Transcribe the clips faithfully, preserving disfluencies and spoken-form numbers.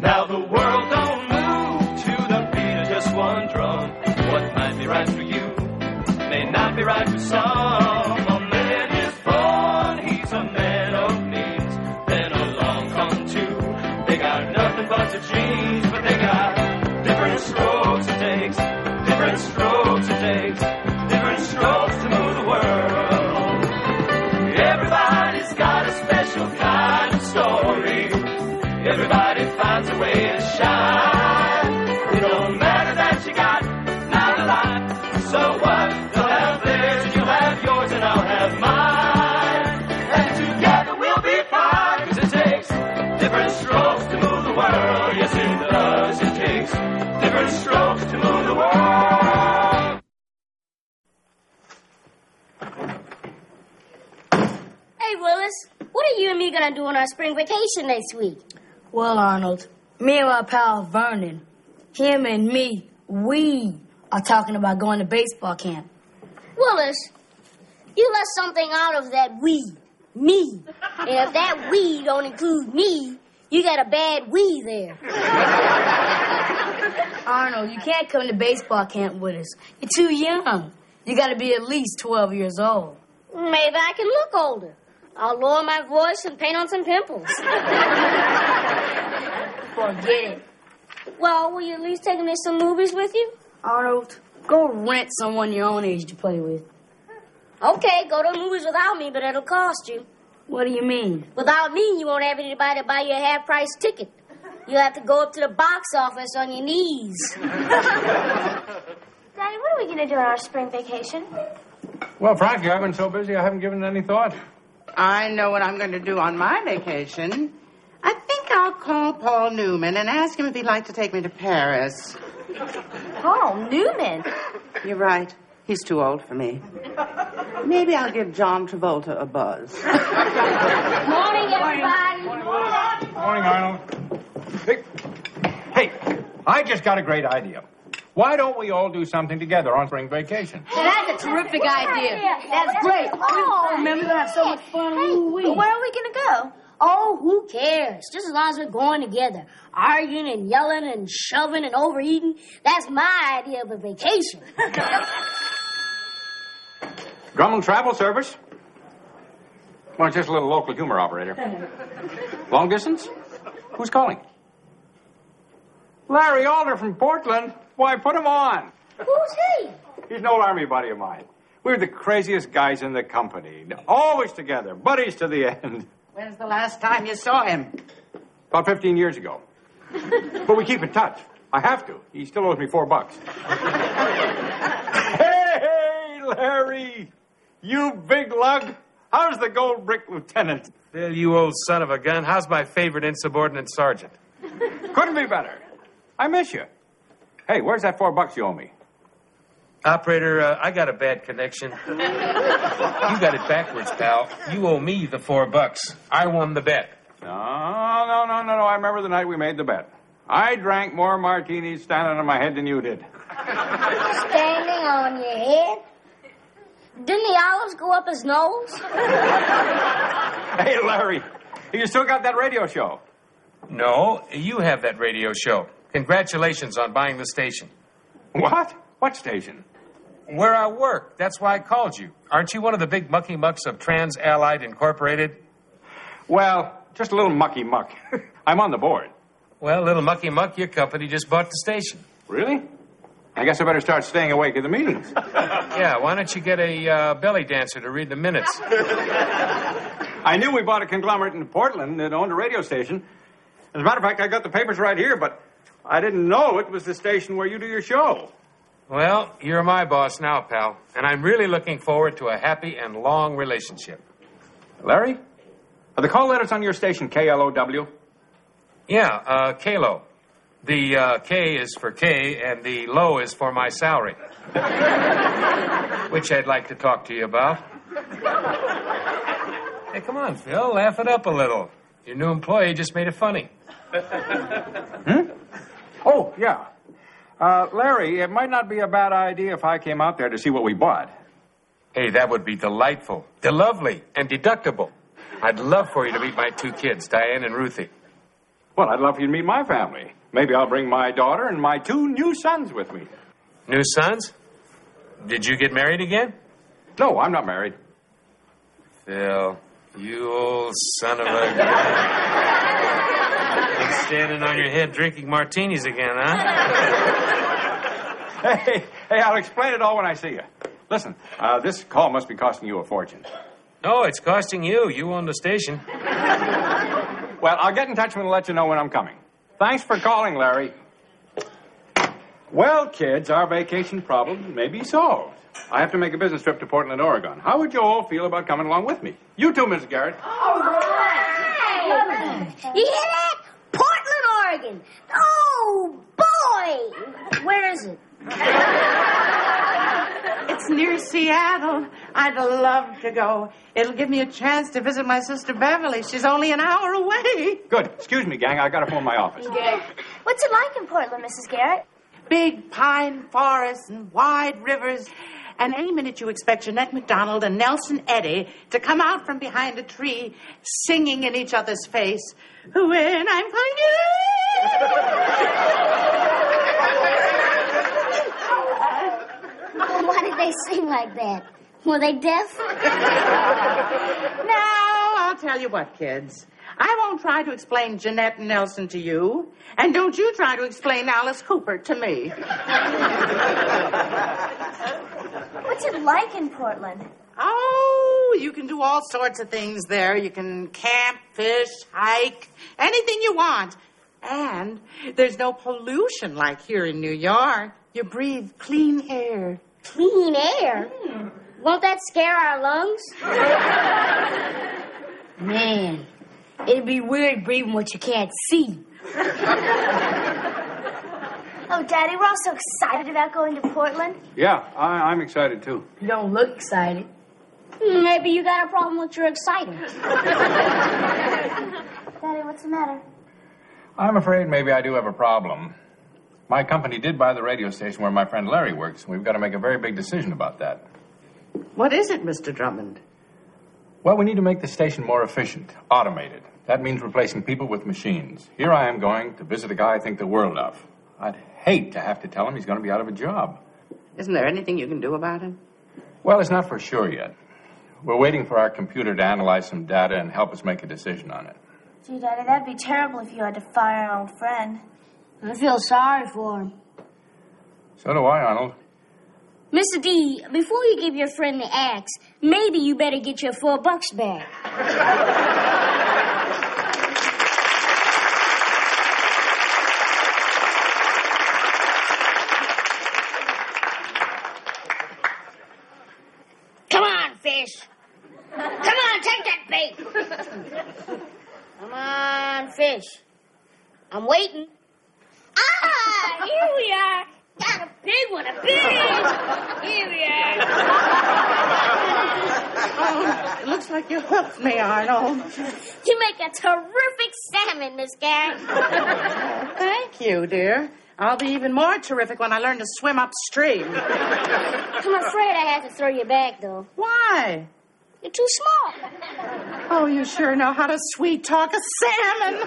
Now the world don't move to the beat of just one drum. What might be right for you may not be right for some. A man is born, he's a man of means. Then along come two, they got nothing but the genes. But they got different strokes it takes, different strokes it takes, different strokes to move the world. Everybody's got a special kind of story. Everybody finds a way to shine. It don't matter that you got not a lot. So what? They'll have theirs and you'll have yours and I'll have mine. And together we'll be fine. 'Cause it takes different strokes to move the world. Yes, it does. It takes different strokes to move the world. Hey, Willis, what are you and me gonna do on our spring vacation next week? Well, Arnold, me and my pal Vernon, him and me, we are talking about going to baseball camp. Willis, you left something out of that we, me. And if that we don't include me, you got a bad we there. Arnold, you can't come to baseball camp with us. You're too young. You got to be at least twelve years old. Maybe I can look older. I'll lower my voice and paint on some pimples. Forget it. Well, will you at least take me to some movies with you? Arnold, go rent someone your own age to play with. Okay, go to the movies without me, but it'll cost you. What do you mean? Without me, you won't have anybody to buy you a half-price ticket. You'll have to go up to the box office on your knees. Daddy, what are we going to do on our spring vacation? Well, frankly, I've been so busy I haven't given it any thought. I know what I'm going to do on my vacation. I think I'll call Paul Newman and ask him if he'd like to take me to Paris. Paul Newman? You're right. He's too old for me. Maybe I'll give John Travolta a buzz. Morning, everybody. Morning, Morning Arnold. Hey, hey, I just got a great idea. Why don't we all do something together on spring vacation? That's a terrific idea. That's great. Oh, remember to have so much fun. Ooh, wee. Where are we going to go? Oh, who cares? Just as long as we're going together. Arguing and yelling and shoving and overeating. That's my idea of a vacation. Drummond Travel Service? Well, it's just a little local humor operator. Long distance? Who's calling? Larry Alder from Portland. Why, put him on. Who's he? He's an old army buddy of mine. We're the craziest guys in the company. Always together. Buddies to the end. When's the last time you saw him? About fifteen years ago. But we keep in touch. I have to. He still owes me four bucks. Hey, Larry! You big lug! How's the gold brick lieutenant? Bill, you old son of a gun. How's my favorite insubordinate sergeant? Couldn't be better. I miss you. Hey, where's that four bucks you owe me? Operator, uh, I got a bad connection. You got it backwards, pal. You owe me the four bucks. I won the bet. No, no, no, no, no. I remember the night we made the bet. I drank more martinis standing on my head than you did. Standing on your head? Didn't the olives go up his nose? Hey, Larry, you still got that radio show? No, you have that radio show. Congratulations on buying the station. What? What station? Where I work. That's why I called you. Aren't you one of the big mucky mucks of Trans Allied Incorporated? Well, just a little mucky muck. I'm on the board. Well, little mucky muck, your company just bought the station. Really? I guess I better start staying awake at the meetings. Yeah, why don't you get a uh, belly dancer to read the minutes? I knew we bought a conglomerate in Portland that owned a radio station. As a matter of fact, I got the papers right here, but I didn't know it was the station where you do your show. Well, you're my boss now, pal, and I'm really looking forward to a happy and long relationship. Larry, are the call letters on your station K L O W? Yeah, uh, K-L O. The uh, K is for K, and the low is for my salary. Which I'd like to talk to you about. Hey, come on, Phil, laugh it up a little. Your new employee just made it funny. Hmm? Oh, yeah. Uh, Larry, it might not be a bad idea if I came out there to see what we bought. Hey, that would be delightful, de-lovely, and deductible. I'd love for you to meet my two kids, Diane and Ruthie. Well, I'd love for you to meet my family. Maybe I'll bring my daughter and my two new sons with me. New sons? Did you get married again? No, I'm not married. Phil, you old son of a gun. Been standing on your head drinking martinis again, huh? Hey, hey, I'll explain it all when I see you. Listen, uh, this call must be costing you a fortune. No, it's costing you. You own the station. Well, I'll get in touch with you and let you know when I'm coming. Thanks for calling, Larry. Well, kids, our vacation problem may be solved. I have to make a business trip to Portland, Oregon. How would you all feel about coming along with me? You too, Missus Garrett. All right. You hear that? Portland, Oregon. Oh, boy. Where is it? It's near Seattle. I'd love to go. It'll give me a chance to visit my sister Beverly. She's only an hour away. Good. Excuse me, gang. I got to phone my office. What's it like in Portland, Missus Garrett? Big pine forests and wide rivers. And any minute you expect Jeanette MacDonald and Nelson Eddy to come out from behind a tree singing in each other's face, when I'm going to... Why did they sing like that? Were they deaf? Now, I'll tell you what, kids. I won't try to explain Jeanette and Nelson to you, and don't you try to explain Alice Cooper to me. What's it like in Portland? Oh, you can do all sorts of things there. You can camp, fish, hike, anything you want. And there's no pollution like here in New York. You breathe clean air. Clean air? Hmm. Won't that scare our lungs? Man, it'd be weird breathing what you can't see. Oh, Daddy, we're all so excited about going to Portland. Yeah, I, I'm excited, too. You don't look excited. Maybe you got a problem with your excitement. Daddy, what's the matter? I'm afraid maybe I do have a problem. My company did buy the radio station where my friend Larry works. We've got to make a very big decision about that. What is it, Mister Drummond? Well, we need to make the station more efficient, automated. That means replacing people with machines. Here I am going to visit a guy I think the world of. I'd hate to have to tell him he's going to be out of a job. Isn't there anything you can do about him? Well, it's not for sure yet. We're waiting for our computer to analyze some data and help us make a decision on it. Gee, Daddy, that'd be terrible if you had to fire an old friend. I feel sorry for him. So do I, Arnold. Mister D, before you give your friend the axe, maybe you better get your four bucks back. Come on, fish. Come on, take that bait. Come on, fish. I'm waiting. Ah, here we are. Got a big one, a big. Here we are. Oh, it looks like you hooked me, Arnold. You make a terrific salmon, Miss Garrett. Thank you, dear. I'll be even more terrific when I learn to swim upstream. I'm afraid I have to throw you back, though. Why? You're too small. Oh, you sure know how to sweet talk a salmon.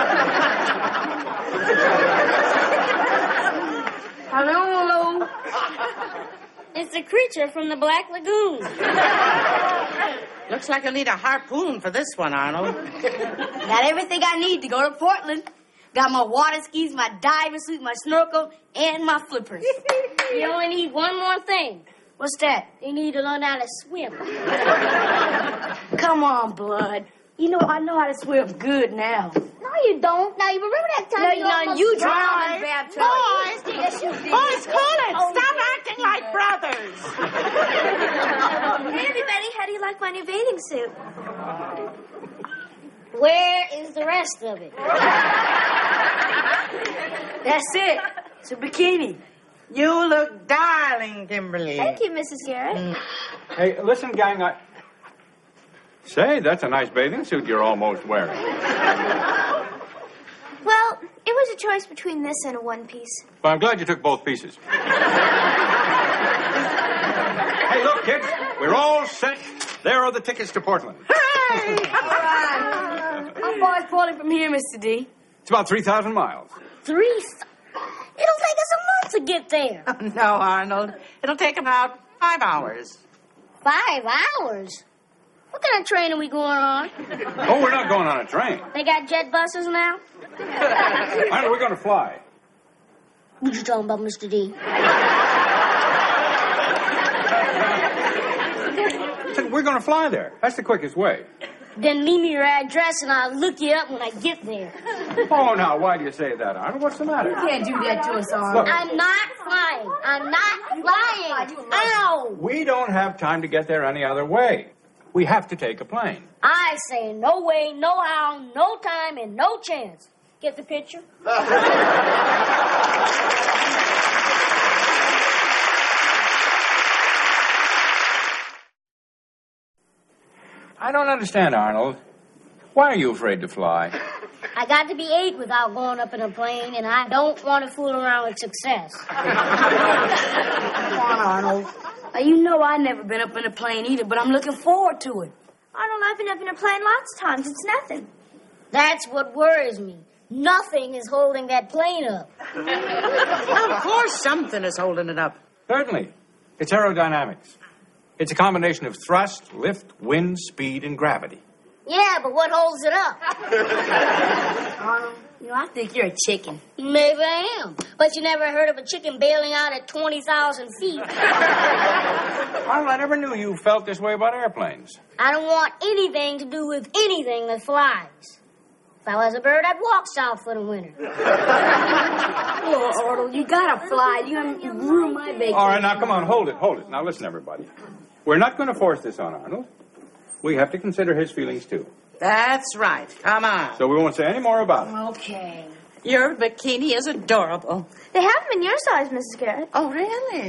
Hello, hello. It's a creature from the Black Lagoon. Looks like you'll need a harpoon for this one, Arnold. Got everything I need to go to Portland. Got my water skis, my diving suit, my snorkel, and my flippers. You only need one more thing. What's that? You need to learn how to swim. Come on, Blood. You know I know how to swim good now. No, you don't. Now, you remember that time No, you you know, almost you drowned? drowned in the bathtub. Boys, Yes, you did. boys, cool it. Oh, Stop you acting like brothers. Hey, everybody, how do you like my new bathing suit? Where is the rest of it? That's it. It's a bikini. You look darling, Kimberly. Thank you, Missus Garrett. Hey, listen, gang, I... Say, that's a nice bathing suit you're almost wearing. Well, it was a choice between this and a one piece. Well, I'm glad you took both pieces. Hey, look, kids, we're all set. There are the tickets to Portland. Hey! How far is Portland from here, Mister D? It's about three thousand miles. Three... Th- It'll take us a month to get there. No, Arnold. It'll take about five hours. Five hours? What kind of train are we going on? Oh, we're not going on a train. They got jet buses now? Arnold, we're going to fly. What you talking about, Mister D? We're going to fly there. That's the quickest way. Then leave me your address and I'll look you up when I get there. Oh, now, why do you say that, Arnold? What's the matter? You can't do that to us, Arnold. Look, I'm not flying. I'm not flying. Ow! we don't have time to get there any other way. We have to take a plane. I say no way, no how, no time, and no chance. Get the picture? I don't understand, Arnold. Why are you afraid to fly? I got to be eight without going up in a plane, and I don't want to fool around with success. Come on, Arnold. Now, you know I've never been up in a plane either, but I'm looking forward to it. Arnold, I've been up in a plane lots of times. It's nothing. That's what worries me. Nothing is holding that plane up. Of course something is holding it up. Certainly. It's aerodynamics. It's a combination of thrust, lift, wind, speed, and gravity. Yeah, but what holds it up? Arnold, you know, I think you're a chicken. Maybe I am. But you never heard of a chicken bailing out at twenty thousand feet. Arnold, I never knew you felt this way about airplanes. I don't want anything to do with anything that flies. If I was a bird, I'd walk south for the winter. Oh, Arnold, you gotta fly. You you ruin my vacation. All right, now, come on, hold it, hold it. Now, listen, everybody. We're not going to force this on Arnold. We have to consider his feelings, too. That's right. Come on. So we won't say any more about it. Okay. Your bikini is adorable. They have them in your size, Missus Garrett. Oh, really?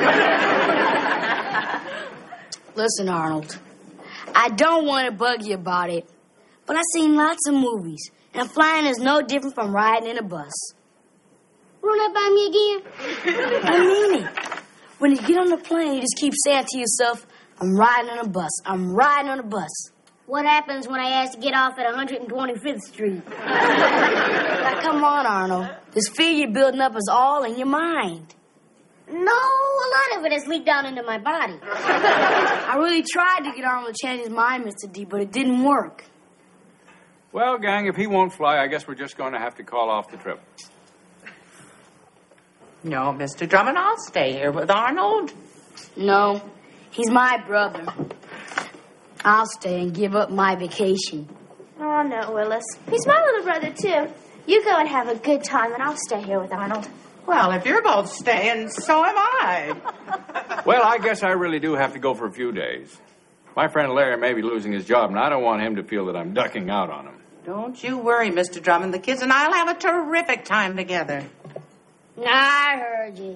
Listen, Arnold, I don't want to bug you about it, but I've seen lots of movies, and flying is no different from riding in a bus. Run that by me again? I mean it. When you get on the plane, you just keep saying to yourself, I'm riding on a bus. I'm riding on a bus. What happens when I ask to get off at one hundred twenty-fifth Street? Now, come on, Arnold. This fear you're building up is all in your mind. No, a lot of it has leaked down into my body. I really tried to get Arnold to change his mind, Mister D, but it didn't work. Well, gang, if he won't fly, I guess we're just going to have to call off the trip. No, Mister Drummond, I'll stay here with Arnold. No, he's my brother. I'll stay and give up my vacation. Oh, no, Willis. He's my little brother, too. You go and have a good time, and I'll stay here with Arnold. Well, if you're both staying, so am I. Well, I guess I really do have to go for a few days. My friend Larry may be losing his job, and I don't want him to feel that I'm ducking out on him. Don't you worry, Mister Drummond. The kids and I'll have a terrific time together. I heard you.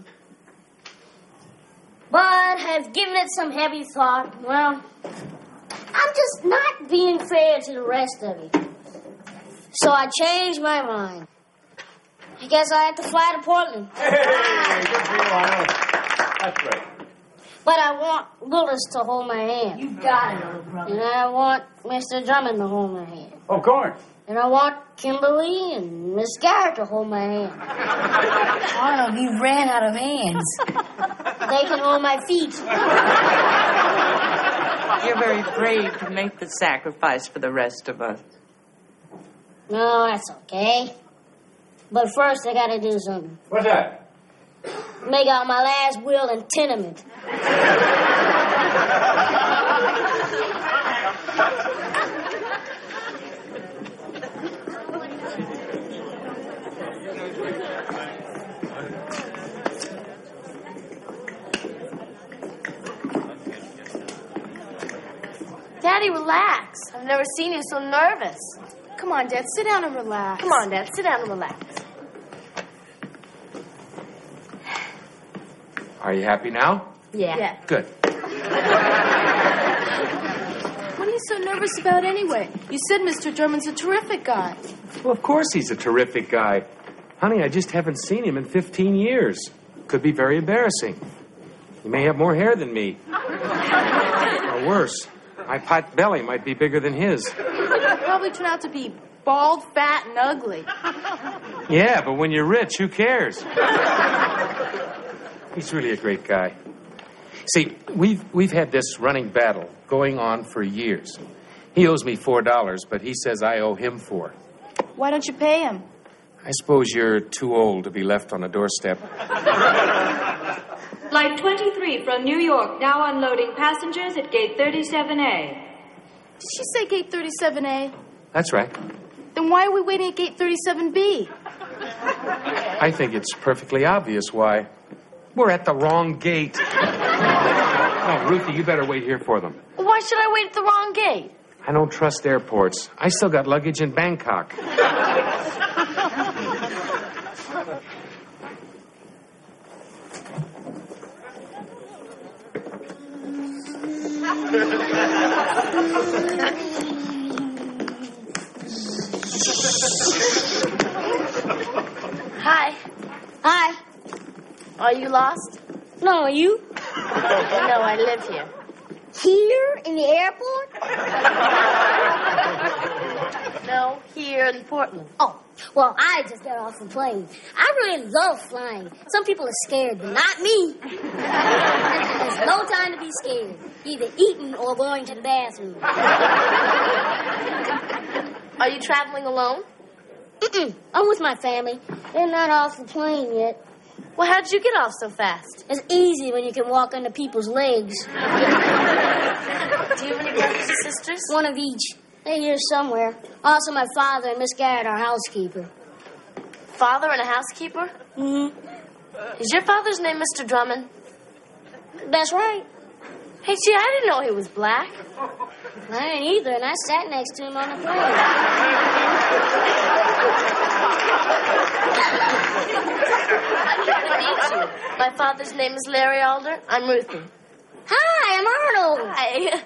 But have given it some heavy thought. Well, I'm just not being fair to the rest of you. So I changed my mind. I guess I have to fly to Portland. Hey, good for you, Arnold. That's great. But I want Willis to hold my hand. You got it, little brother. And I want Mister Drummond to hold my hand. Of course. And I want Kimberly and Miss Garrett to hold my hand. Arnold, you ran out of hands. They can hold my feet. You're very brave to make the sacrifice for the rest of us. No, that's okay. But first, I gotta do something. What's that? Make out my last will and tenement. Daddy, relax. I've never seen you so nervous. Come on, Dad, sit down and relax. Come on, Dad, sit down and relax. Are you happy now? Yeah. yeah. Good. What are you so nervous about anyway? You said Mister Drummond's a terrific guy. Well, of course he's a terrific guy. Honey, I just haven't seen him in fifteen years. Could be very embarrassing. He may have more hair than me. Or worse, my pot belly might be bigger than his. He'll probably turn out to be bald, fat, and ugly. Yeah, but when you're rich, who cares? He's really a great guy. See, we've we've had this running battle going on for years. He owes me four dollars, but he says I owe him four. Why don't you pay him? I suppose you're too old to be left on a doorstep. Flight twenty-three from New York, now unloading passengers at gate thirty-seven A. Did she say gate thirty-seven A? That's right. Then why are we waiting at gate thirty-seven B? I think it's perfectly obvious why. We're at the wrong gate. Oh, Ruthie, you better wait here for them. Why should I wait at the wrong gate? I don't trust airports. I still got luggage in Bangkok. Hi. Hi. Are you lost? No, are you? No, I live here. Here in the airport? No, here in Portland. Oh, well, I just got off the plane. I really love flying. Some people are scared, but not me. There's no time to be scared. Either eating or going to the bathroom. Are you traveling alone? Mm-mm. I'm with my family. They're not off the plane yet. Well, how'd you get off so fast? It's easy when you can walk under people's legs. Do you have any brothers and sisters? One of each. They're here somewhere. Also, my father and Miss Garrett, our housekeeper. Father and a housekeeper? Mm-hmm. Is your father's name Mister Drummond? That's right. Hey, gee, I didn't know he was black. I ain't either, and I sat next to him on the plane. I'm here to meet you. My father's name is Larry Alder. I'm Ruthie. Hi, I'm Arnold. Hi.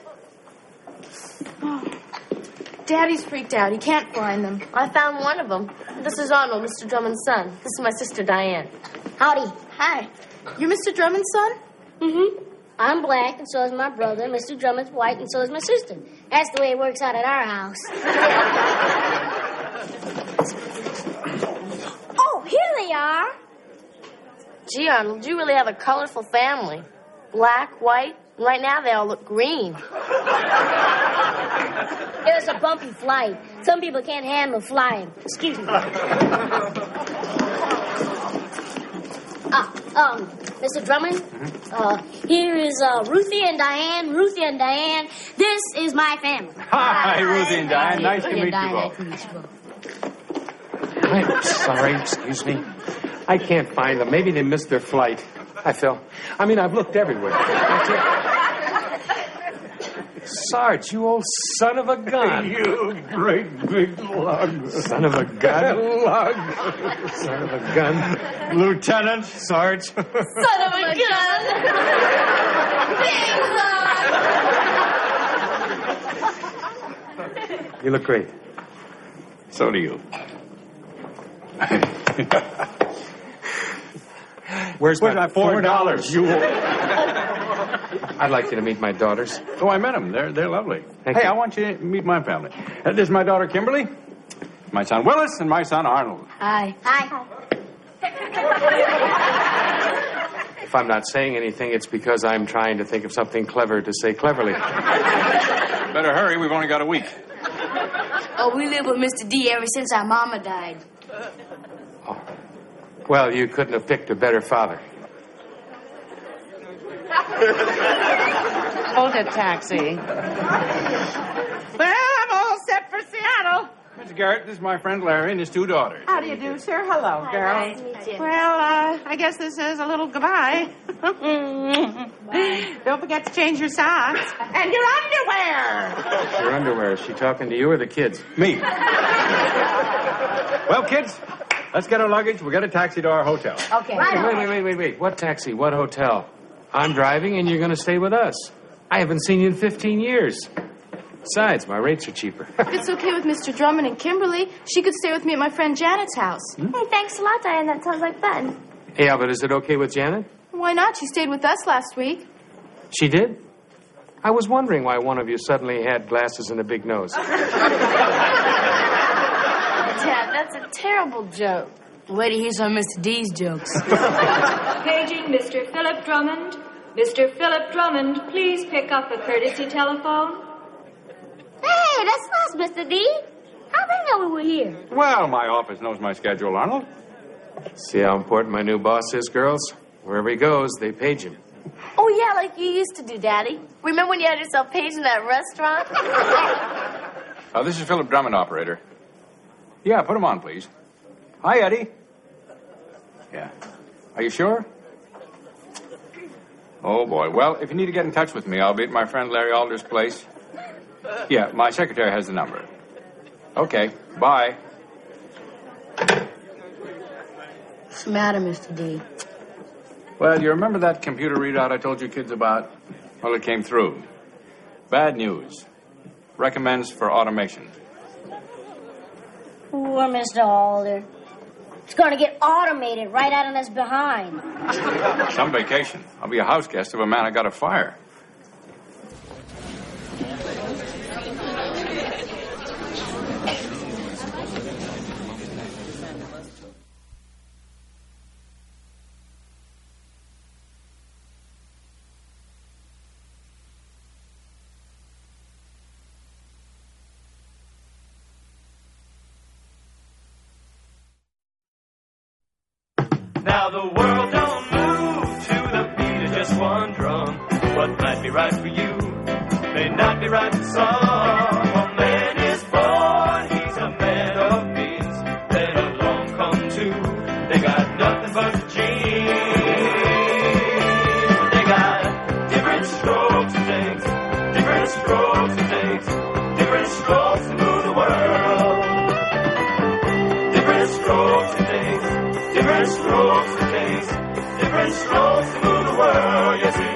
Daddy's freaked out. He can't find them. I found one of them. This is Arnold, Mister Drummond's son. This is my sister, Diane. Howdy. Hi. You're Mister Drummond's son? Mm-hmm. I'm black, and so is my brother. Mister Drummond's white, and so is my sister. That's the way it works out at our house. Oh, here they are. Gee, Arnold, you really have a colorful family. Black, white, and right now they all look green. It was a bumpy flight. Some people can't handle flying. Excuse me. Ah, um, Mister Drummond, mm-hmm. uh, here is uh, Ruthie and Diane. Ruthie and Diane. This is my family. Hi, Hi Ruthie and Diane. Nice to meet Diane, you nice both. to meet you both. I'm sorry, excuse me. I can't find them. Maybe they missed their flight. I fell. I mean, I've looked everywhere. Sarge, you old son of a gun. You great big lug. Son of a gun? Lug. Son of a gun. Lieutenant. Sarge. Son of a gun! Big lug! You look great. So do you. Where's, Where's my, my four dollars? You. I'd like you to meet my daughters. Oh, I met them. They're they're lovely. Thank hey, you. I want you to meet my family. Uh, this is my daughter Kimberly, my son Willis, and my son Arnold. Hi. Hi. If I'm not saying anything, it's because I'm trying to think of something clever to say cleverly. Better hurry. We've only got a week. Oh, we live with Mister D ever since our mama died. Oh. Well, you couldn't have picked a better father. Hold it, taxi. Well, I'm all set for Seattle. Mister Garrett, this is my friend Larry and his two daughters. How do you do, sir? Hello, girl. Nice to meet you. Well, uh, I guess this is a little goodbye. Don't forget to change your socks. And your underwear. Your underwear. Is she talking to you or the kids? Me. Well, kids, let's get our luggage. We'll get a taxi to our hotel. Okay. Wait, wait, wait, wait, wait. What taxi? What hotel? I'm driving and you're going to stay with us. I haven't seen you in fifteen years. Besides, my rates are cheaper. If it's okay with Mister Drummond and Kimberly, she could stay with me at my friend Janet's house. Hey, thanks a lot, Diane. That sounds like fun. Yeah, but is it okay with Janet? Why not? She stayed with us last week. She did? I was wondering why one of you suddenly had glasses and a big nose. Dad, that's a terrible joke. Wait to hear some of Mister D's jokes. Paging Mister Philip Drummond. Mister Philip Drummond, please pick up a courtesy telephone. Hey, that's us, Mister D. How they know we were here? Well, my office knows my schedule, Arnold. See how important my new boss is, girls? Wherever he goes, they page him. Oh, yeah, like you used to do, Daddy. Remember when you had yourself paged in that restaurant? Uh, this is Philip Drummond, operator. Yeah, put him on, please. Hi, Eddie. Yeah. Are you sure? Oh, boy. Well, if you need to get in touch with me, I'll be at my friend Larry Alder's place. Yeah, my secretary has the number. Okay, bye. What's the matter, Mister D? Well, you remember that computer readout I told you kids about? Well, it came through. Bad news. Recommends for automation. Poor Mister Alder. It's going to get automated right out of us behind. Some vacation. I'll be a house guest of a man I got a fire. Now the world don't move to the beat of just one drum. What might be right for you may not be right for some. A man is born, he's a man of means. Then along come two, they got nothing but the genes. They got different strokes and things, different strokes and things, different strokes to move the world. Different strokes and things. Different strokes and things, different strokes to move the world, yes,